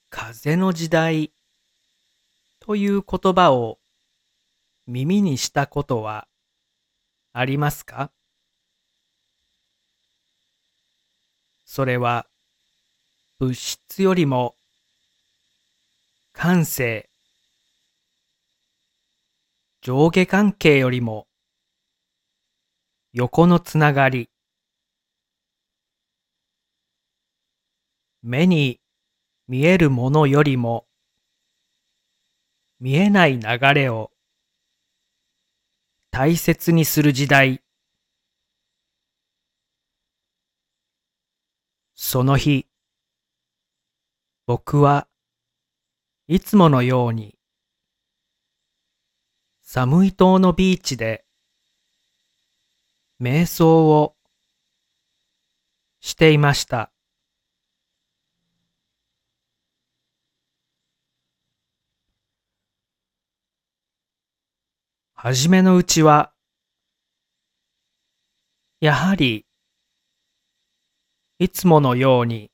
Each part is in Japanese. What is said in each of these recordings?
風の時代という言葉を耳にしたことはありますか？それは物質よりも感性、上下関係よりも横のつながり、目に見えるものよりも見えない流れを大切にする時代。その日、僕はいつものようにサムイ島のビーチで瞑想をしていました。はじめのうちは、やはりいつものように、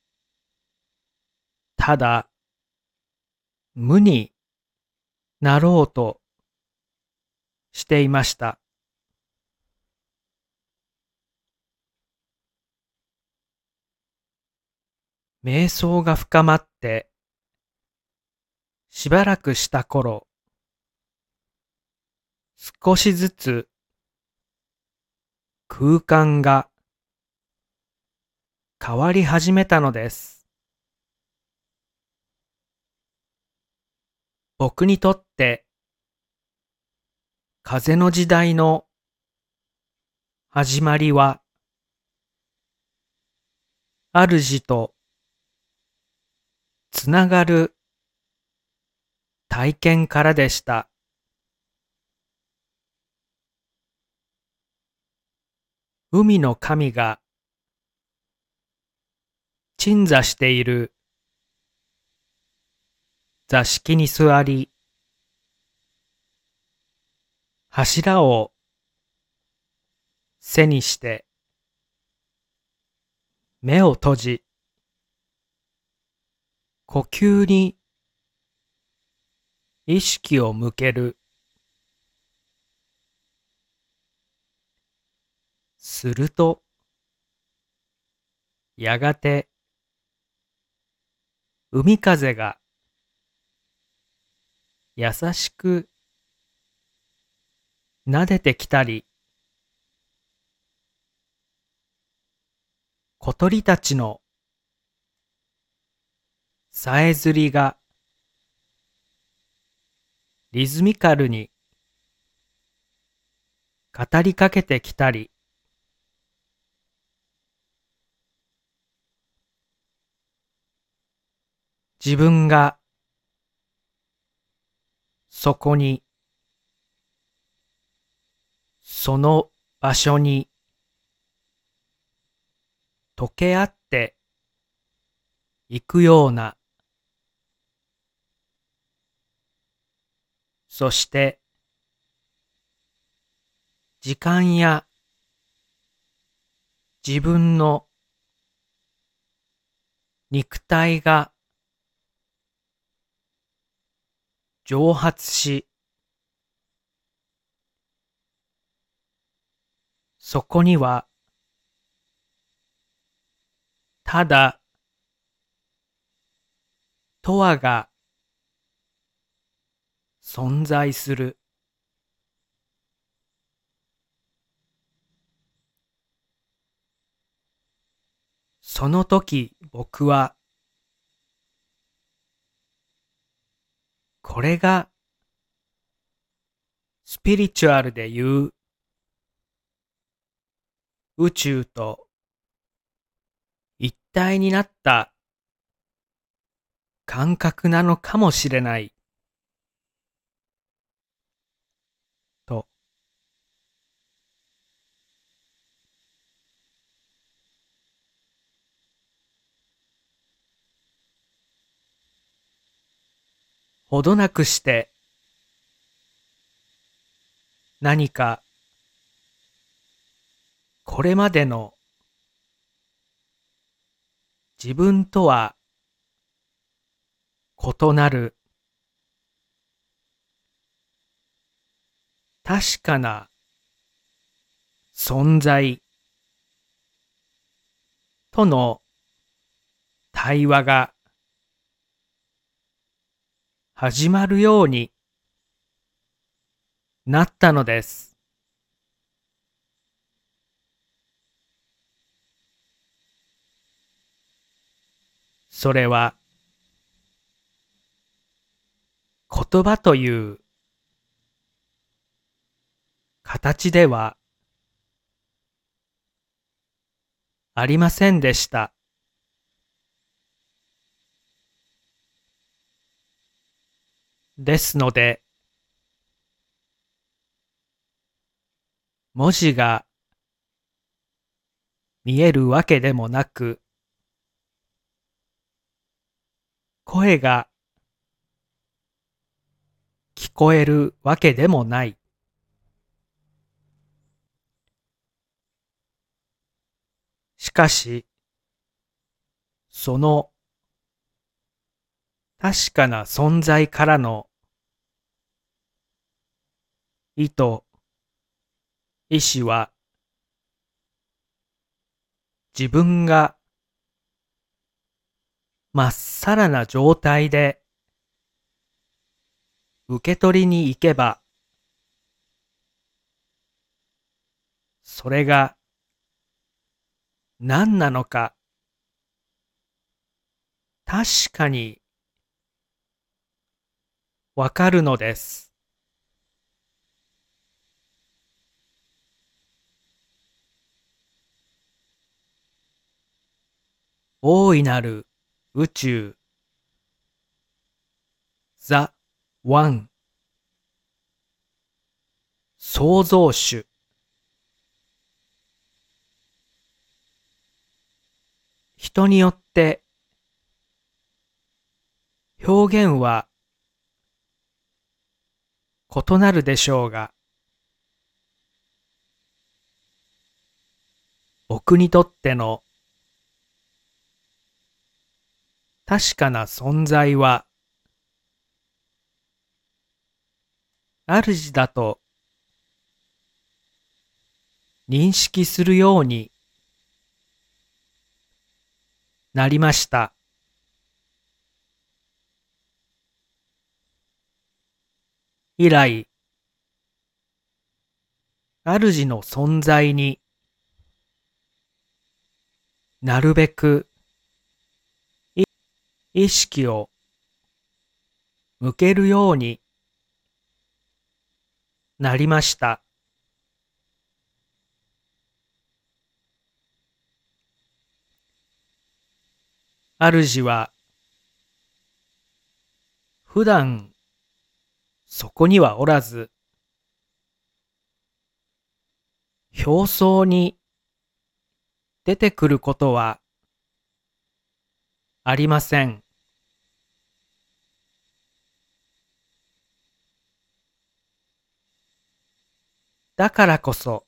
ただ無になろうとしていました。瞑想が深まってしばらくした頃、少しずつ空間が変わり始めたのです。僕にとって風の時代の始まりは、主とつながる体験からでした。海の神が鎮座している座敷に座り、柱を背にして目を閉じ、呼吸に意識を向ける。すると、やがて海風が優しく撫でてきたり、小鳥たちのさえずりがリズミカルに語りかけてきたり、自分がそこに、その場所に溶け合っていくような、そして時間や自分の肉体が蒸発し、そこにはただ永遠が存在する。その時僕は、これがスピリチュアルでいう宇宙と一体になった感覚なのかもしれないと、ほどなくして何かこれまでの自分とは異なる、確かな存在との対話が始まるようになったのです。それは言葉という形ではありませんでした。ですので、文字が見えるわけでもなく、声が聞こえるわけでもない。しかし、その確かな存在からの意図、意志は自分がまっさらな状態で受け取りに行けば、それが何なのか確かにわかるのです。大いなる宇宙、ザ・ワン、創造主。人によって表現は異なるでしょうが、僕にとっての確かな存在は、主だと認識するようになりました。以来、主の存在になるべく意識を向けるようになりました。主は普段そこにはおらず、表層に出てくることはありません。だからこそ、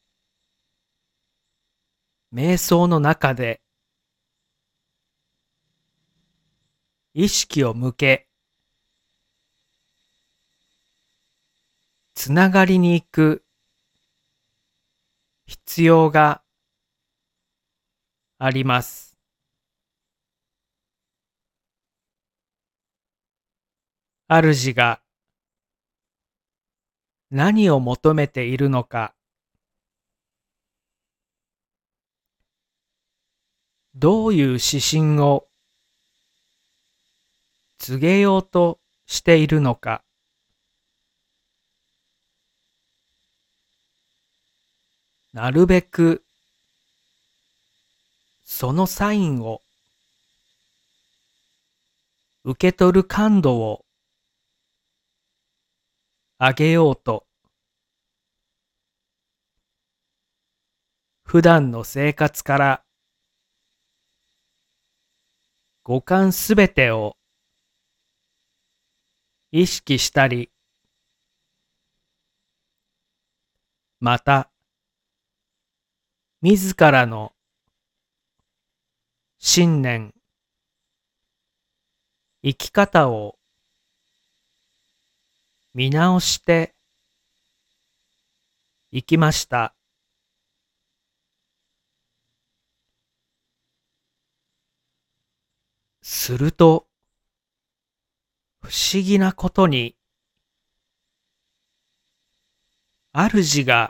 瞑想の中で意識を向け、つながりに行く必要があります。主が何を求めているのか、どういう指針を告げようとしているのか、なるべくそのサインを受け取る感度を上げようと、普段の生活から五感すべてを意識したり、また自らの信念、 生き方を見直していきました。すると、不思議なことに、主が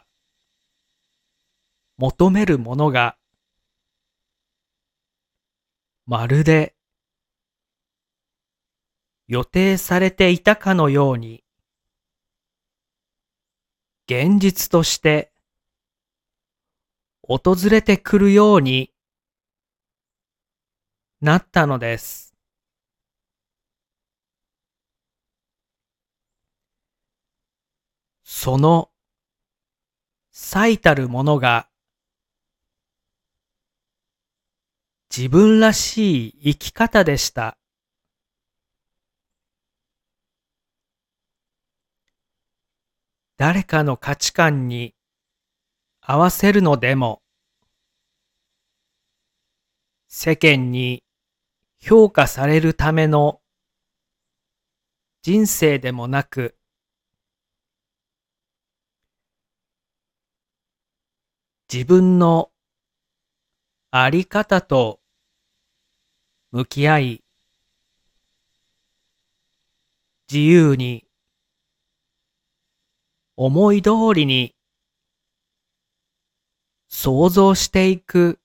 求めるものが、まるで予定されていたかのように、現実として訪れてくるようになったのです。その最たるものが自分らしい生き方でした。誰かの価値観に合わせるのでも、世間に評価されるための人生でもなく、自分のあり方と向き合い、自由に思い通りに想像していく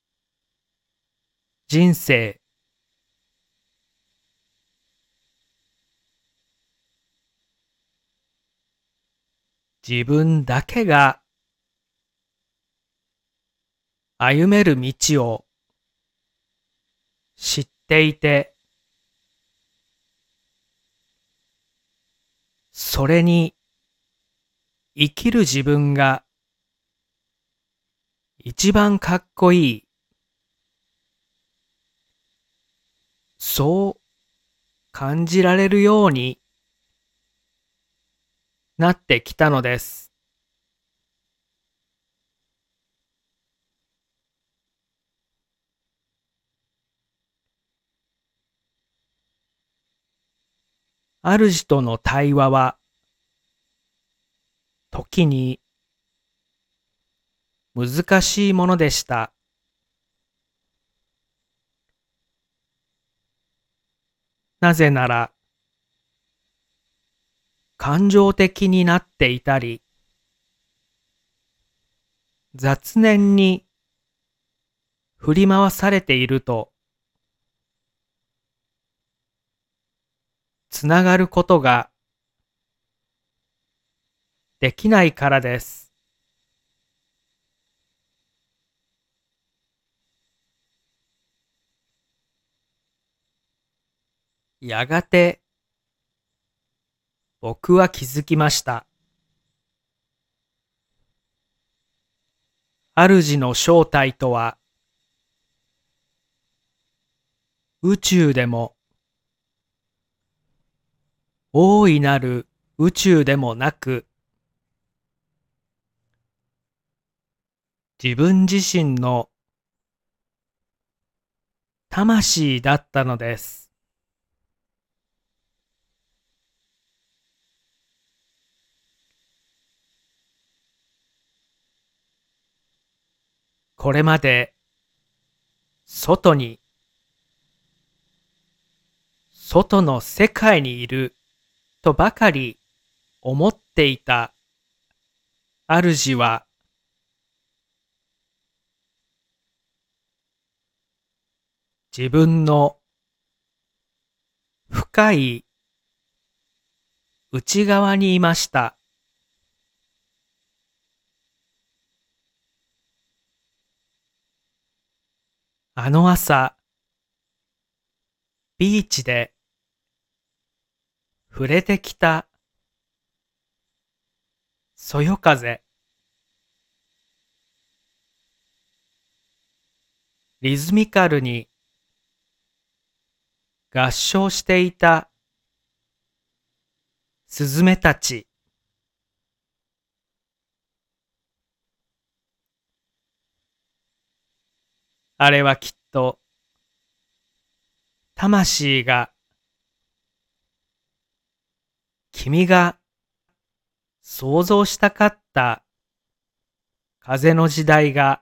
人生。自分だけが歩める道を知っていて、それに生きる自分が一番かっこいい、そう感じられるようになってきたのです。主との対話は時に難しいものでした。なぜなら感情的になっていたり、雑念に振り回されていると、つながることができないからです。やがて僕は気づきました。主の正体とは、宇宙でも、大いなる宇宙でもなく、自分自身の魂だったのです。これまで外に、外の世界にいるとばかり思っていた主は、自分の深い内側にいました。あの朝、ビーチで触れてきたそよ風、リズミカルに合唱していたスズメたち、あれはきっと魂が君が想像したかった風の時代が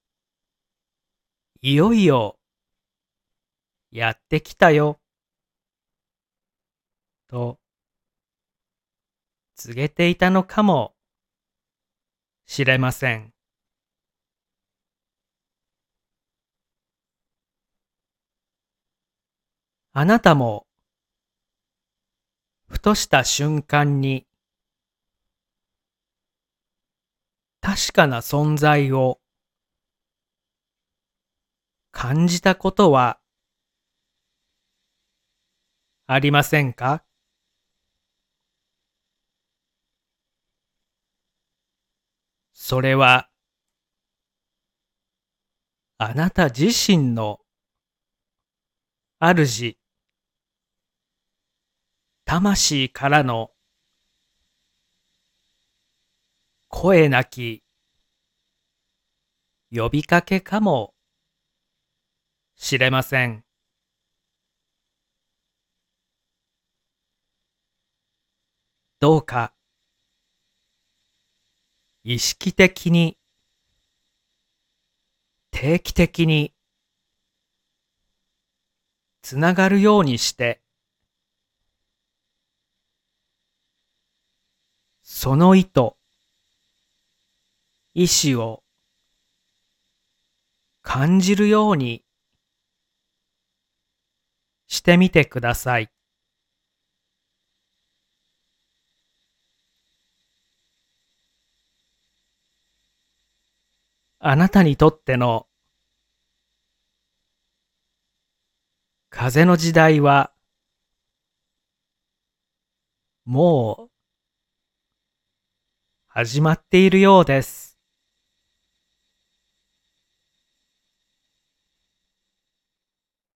いよいよやってきたよと告げていたのかもしれません。あなたもふとした瞬間に確かな存在を感じたことはありませんか？それはあなた自身の主、魂からの声なき呼びかけかもしれません。どうか意識的に定期的につながるようにしてその意図、意志を感じるようにしてみてください。あなたにとっての風の時代はもう始まっているようです。